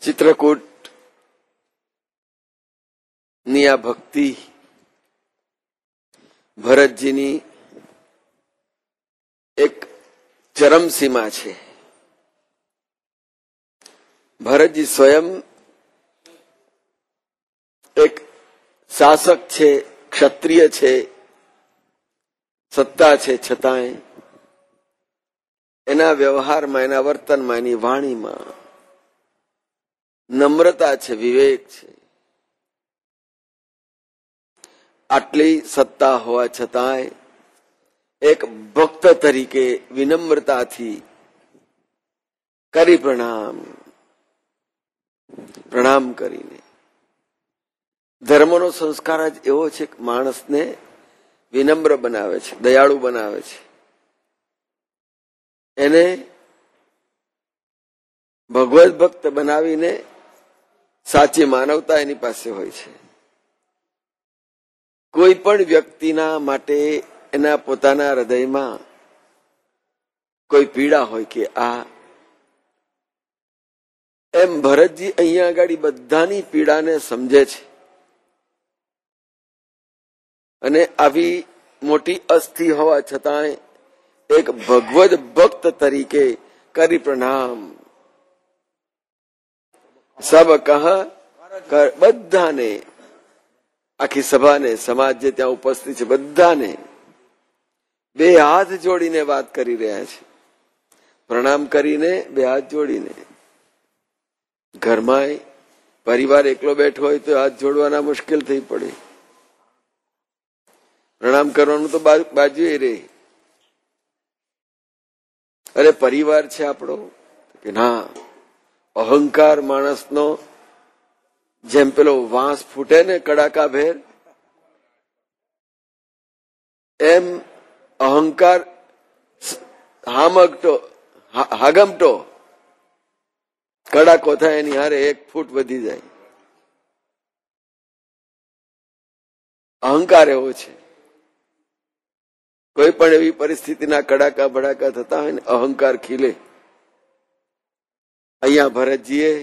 ચિત્રકૂટ ની આ ભક્તિ ભરતજીની એક ચરમસીમા છે. ભરતજી સ્વયં એક શાસક છે, ક્ષત્રિય છે, સત્તા છે, છતાંય એના વ્યવહારમાં, એના વર્તનમાં, એની વાણીમાં નમ્રતા છે, વિવેક છે. આટલી સત્તા હોવા છતાંય એક ભક્ત તરીકે વિનમ્રતાથી કરી પ્રણામ કરીને. ધર્મનો સંસ્કાર જ એવો છે કે માણસને વિનમ્ર બનાવે છે, દયાળુ બનાવે છે. એને ભગવત ભક્ત બનાવીને સાચી માનવતા એની પાસે હોય છે. કોઈ પણ વ્યક્તિના માટે એના પોતાના હૃદયમાં કોઈ પીડા હોય કે આ, એમ ભરતજી અહીંયા આગળ બધાની પીડાને સમજે છે અને આવી મોટી અસ્થિ હોવા છતાંય એક ભગવદ ભક્ત તરીકે કરી પ્રણામ. સબ કહ બધાને, આખી સભાને, સમાજ જે ત્યાં ઉપસ્થિત છે બધાને બે હાથ જોડીને વાત કરી રહ્યા છે. પ્રણામ કરીને બે હાથ જોડીને. ઘરમાં પરિવાર એકલો બેઠો હોય તો હાથ જોડવાના મુશ્કેલ થઈ પડે. પ્રણામ કરવાનું તો બાજુએ રહે. અરે પરિવાર છે આપણો કે ના, અહંકાર માણસનો જેમ પેલો વાંસ ફૂટે ને કડાકા ભેર, એમ અહંકાર હાગમટો કડાકો થાય એની હારે 1 ફૂટ વધી જાય. અહંકાર એવો છે. કોઈ પણ એવી પરિસ્થિતિના કડાકા ભડાકા થતા હોય ને અહંકાર ખીલે. અહીંયા ભરતજીએ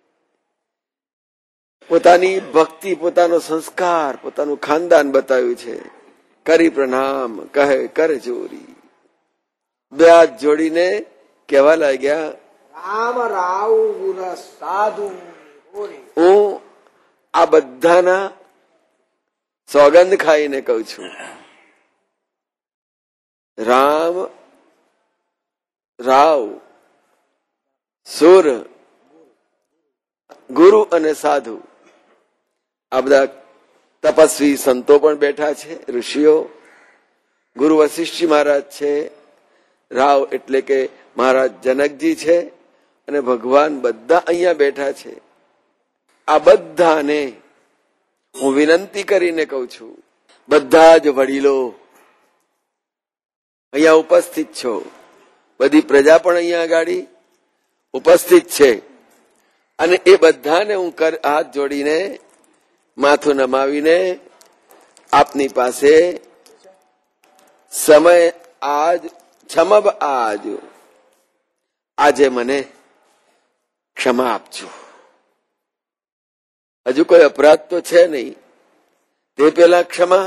પોતાની ભક્તિ, પોતાનો સંસ્કાર, પોતાનું ખાનદાન બતાવ્યું છે. કરી પ્રણામ કહે કર જોરી. બે હાથ જોડીને કહેવા લાગ્યા, રામ રાવ ગુણ સાધુ. હું આ બધાના સોગંદ ખાઈને કઉ છું, રામ, રાવ, સુર, ગુરુ અને સાધુ, આ બધા તપસ્વી સંતો પણ બેઠા છે, ઋષિઓ. ગુરુ વશિષ્ઠજી મહારાજ છે, રાવ એટલે કે મહારાજ જનકજી છે, અને ભગવાન બધા અહીંયા બેઠા છે. આ બધાને હું વિનંતી કરીને કઉ છું, બધા જ વડીલો અહીંયા ઉપસ્થિત છો, બધી પ્રજા પણ અહીંયા આગળ ઉપસ્થિત છે, અને એ બધાને હું હાથ જોડીને માથું નમાવીને આપની પાસે સમય આજ છમબ આજ, આજે મને ક્ષમા આપજો. હજુ કોઈ અપરાધ તો છે નહીં, તે પેલા ક્ષમા.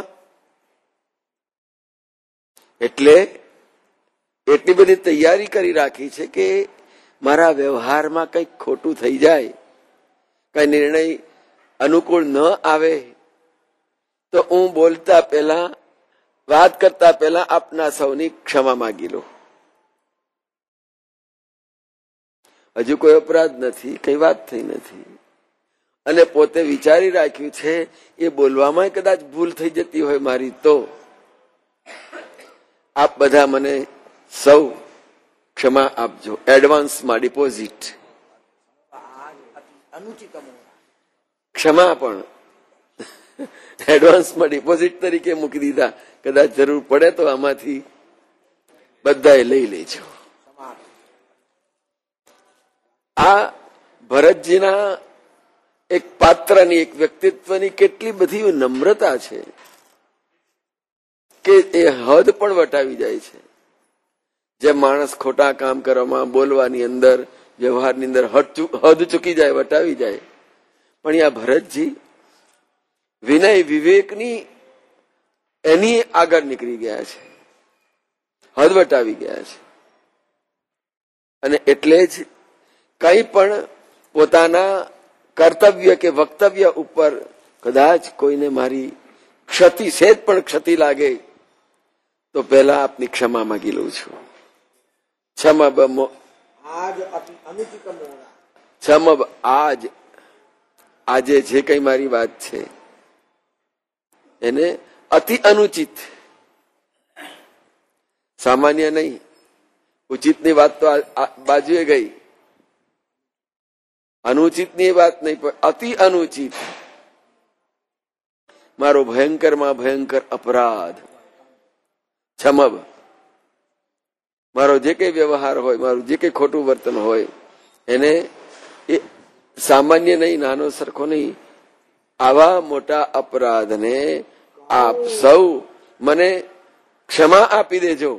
એટલે એટલી બધી તૈયારી કરી રાખી છે કે મારા વ્યવહારમાં કંઈક ખોટું થઈ જાય, કઈ નિર્ણય અનુકૂળ ન આવે તો હું બોલતા પહેલા, વાત કરતા પહેલા આપના સૌની ક્ષમા માંગી લો. હજુ કોઈ અપરાધ નથી, કઈ વાત થઈ નથી, અને પોતે વિચારી રાખ્યું છે એ બોલવામાં કદાચ ભૂલ થઈ જતી હોય મારી, તો આપ બધા મને સૌ ક્ષમા આપજો. એડવાન્સમાં ડિપોઝિટ, ક્ષમા પણ એડવાન્સમાં ડિપોઝિટ તરીકે મૂકી દીધા. કદાચ જરૂર પડે તો આમાંથી બધાએ લઈ લેજો. આ ભરતજીના એક પાત્રની, એક વ્યક્તિત્વની કેટલી બધી નમ્રતા છે કે એ હદ પણ વટાવી જાય છે. જે માણસ ખોટા કામ કરવામાં, બોલવાની અંદર વ્યવહારની અંદર હદ ચૂકી જાય, વટાવી જાય. પણ આ ભરતજી વિનય વિવેકની એની આગળ નીકળી ગયા છે, હદ વટાવી ગયા છે. અને એટલે જ કંઈ પણ પોતાના કર્તવ્ય કે વક્તવ્ય ઉપર કદાચ કોઈને મારી ક્ષતિ, સેજ પણ ક્ષતિ લાગે તો પહેલા આપની ક્ષમા માંગી લઉં છું. આજે જે કઈ મારી વાત છે એને અતિ અનુચિત, સામાન્ય નહીં, ઉચિતની વાત તો બાજુએ ગઈ, અનુચિતની વાત નહીં, પણ અતિ અનુચિત મારો ભયંકરમાં ભયંકર અપરાધ છમબ. મારો જે કઈ વ્યવહાર હોય, મારું જે કઈ ખોટું વર્તન હોય એને એ સામાન્ય નહીં, નાનો સરખો નહીં, આવા મોટા અપરાધને આપ સૌ મને ક્ષમા આપી દેજો.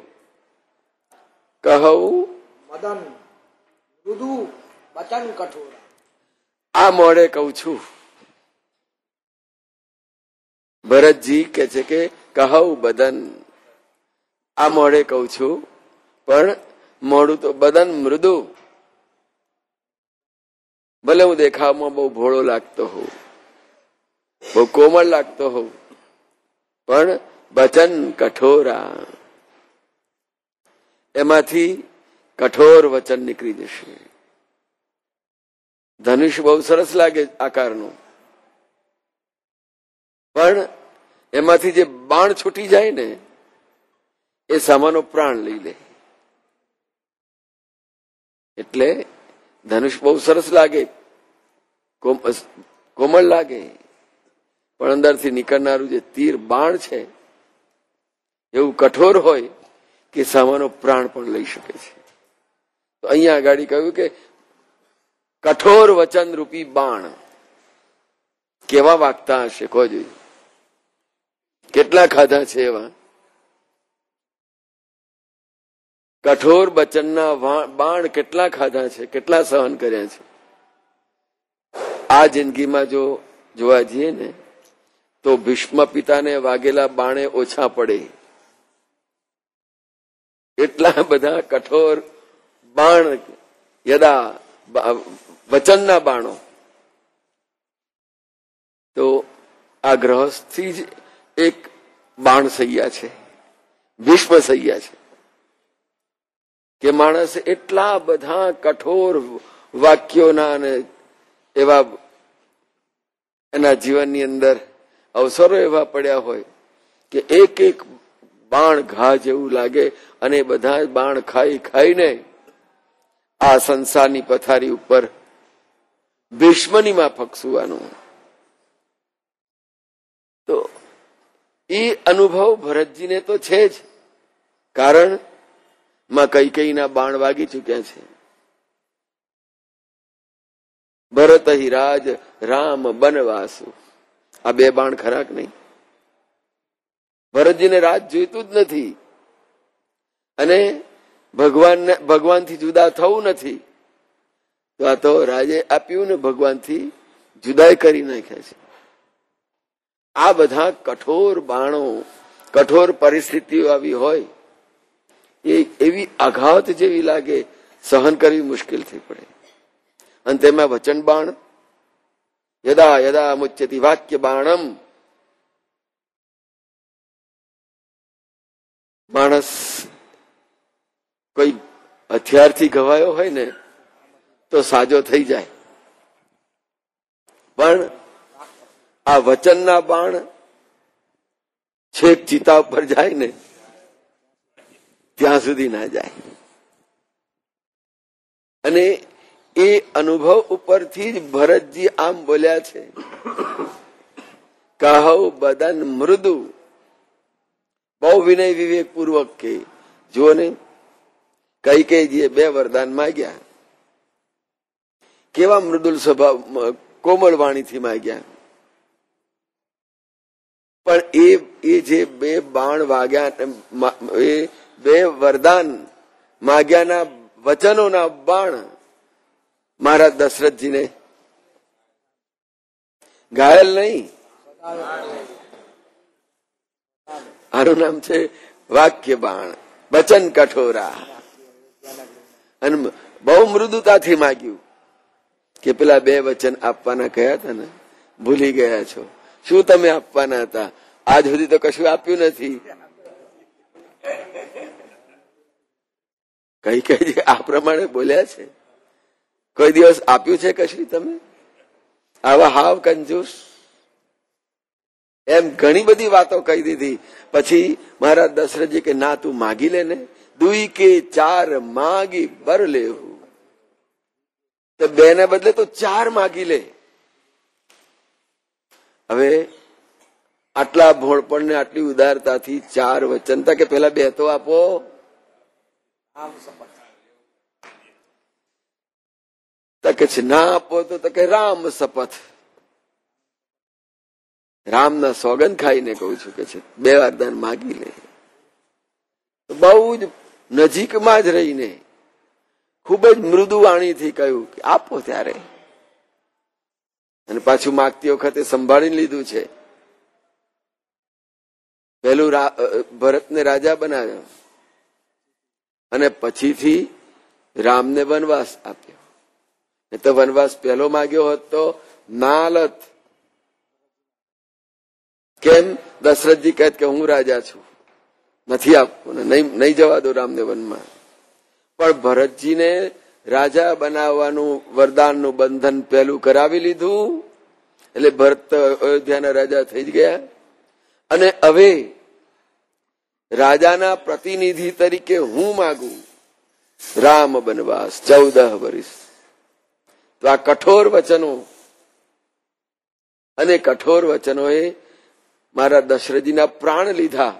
કહું મદન મૃદુ વચન કઠોર. આ મોડે કહું છું. ભરતજી કે છે કે કહું બદન, આ મોડે કહું છું, પણ મોડું તો બદન મૃદુ. ભલે હું દેખાવમાં બહુ ભોળો લાગતો હોઉં, બહુ કોમળ લાગતો હોઉં, પણ વચન કઠોરા, એમાંથી કઠોર વચન નીકળી જશે. ધનુષ બહુ સરસ લાગે આકારનું, પણ એમાંથી જે બાણ છૂટી જાય ને એ સામાનો પ્રાણ લઈ લે. એટલે ધનુષ બહુ સરસ લાગે, કોમળ લાગે, પણ અંદરથી નીકળનારું જે તીર બાણ છે એવું કઠોર હોય કે સામાનો પ્રાણ પણ લઈ શકે છે. તો અહીંયા આગળ કહ્યું કે કઠોર વચન રૂપી બાણ કેવા વાગતા હશે, કહો જોઈએ. કેટલા ખાધા છે એવા કઠોર વચનના બાણ, કેટલા ખાધા છે, કેટલા સહન કર્યા છે. આ જિંદગીમાં જો જોવા જઈએ ને તો ભીષ્મ પિતાને વાગેલા બાણે ઓછા પડે, એટલા બધા કઠોર બાણ, યદા વચનના બાણો. તો આ ગ્રહસ્થી જ એક બાણ સૈયા છે, ભીષ્મ સૈયા છે કે માણસ એટલા બધા કઠોર વાક્યોના અને એવા એના જીવનની અંદર અવસરો એવા પડ્યા હોય કે એક એક બાણ ઘા જેવું લાગે, અને બધા બાણ ખાઈ ખાઈને આ સંસારની પથારી ઉપર ભીષ્મની માફક સુવાનું. તો એ અનુભવ ભરતજીને તો છે જ, કારણ માં કૈકેયીના બાણ વાગી ચુક્યા છે. ભરત હિ રાજ રામ બનવાસુ, આ બે બાણ ખરાક નહીં. ભરતજીને રાજ જોઈતું જ નથી અને ભગવાનથી જુદા થવું નથી, તો આ તો રાજે આપ્યું ને ભગવાનથી જુદાઈ કરી નાખ્યા છે. આ બધા કઠોર બાણો, કઠોર પરિસ્થિતિઓ આવી હોય એ એવી આઘાત જેવી લાગે, સહન કરવી મુશ્કેલ થઈ પડે. અને તેમાં વચન બાણ, યદા યદા મુચ્યતિ વાક્ય બાણમ. માણસ કોઈ હથિયારથી ઘવાયો હોય ને તો સાજો થઈ જાય, પણ આ વચનના બાણ છેક ચિતા ઉપર જાય ને ત્યાં સુધી ના જાય. અને એ અનુભવ ઉપરથી જ ભરતજી આમ બોલ્યા છે, કહો બદન મૃદુ. બહુ વિનય વિવેક પૂર્વક કે જુઓ ને, કૈકેયીએ બે વરદાન માગ્યા, કેવા મૃદુલ સ્વભાવ, કોમળ વાણીથી માગ્યા. પણ એ જે બે બાણ વાગ્યા, એ બે વરદાન માગ્યાના વચનોના બાણ મહારાજ દશરથજીને ઘાયલ નહીં, આનું નામ છે વાક્ય બાણ, વચન કઠોરા. અને બહુ મૃદુતાથી માગ્યું કે પેલા 2 વચન આપવાના કયા હતા ને, ભૂલી ગયા છો. શું તમે આપવાના હતા? આજ સુધી તો કશું આપ્યું નથી. કઈ આ પ્રમાણે બોલ્યા છે? કોઈ દિવસ આપ્યું છે કશું તમે? આવા હાવ કંજૂસ. એમ ઘણી બધી વાતો કહી દીધી. પછી મહારાજ દશરથજી કે ના, તું માગી લે ને. 2 કે 4 માગી બર લેવું, તો 2 ને બદલે તો 4 માગી લે. હવે આટલા ભોળપણ ને આટલી ઉદારતાથી 4 વચન તા કે પેલા 2 તો આપો. કે છે ના આપો તો કે રામ શપથ, રામના સોગંદ ખાઈને કહું છું કે છે 2 વરદાન માગી લે. બહુ જ નજીકમાં જ રહીને ખૂબ જ મૃદુ વાણીથી કહ્યું કે આપો ત્યારે. અને પાછું માગતી વખતે સંભાળીને લીધું છે. પહેલું ભરતને રાજા બનાવ્યો અને પછીથી રામને વનવાસ આપ્યો. એ તો વનવાસ પહેલો માગ્યો હોત તો નાલત. કેમ? દશરથજી કહે કે હું રાજા છું, નથી આપવું, નહીં જવા દો રામને વનમાં. પણ ભરતજીને રાજા બનાવવાનું વરદાનનું બંધન પહેલું કરાવી લીધું, એટલે ભરત અયોધ્યાના રાજા થઈ જ ગયા. અને હવે રાજાના પ્રતિનિધિ તરીકે હું માગું રામ વનવાસ 14 વર્ષ. તો આ કઠોર વચનો, અને કઠોર વચનોએ મારા દશરથજીના પ્રાણ લીધા.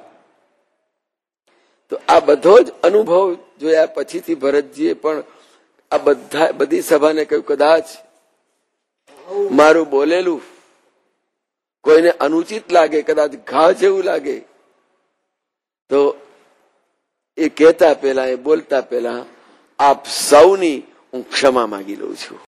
તો આ બધો જ અનુભવ જોયા પછીથી ભરતજીએ પણ આ બધી સભાને કહ્યું, કદાચ મારું બોલેલું કોઈને અનુચિત લાગે, કદાચ ઘા જેવું લાગે, તો એ કહેતા પહેલા, એ બોલતા પહેલા આપ સૌની હું ક્ષમા માંગી લઉં છું.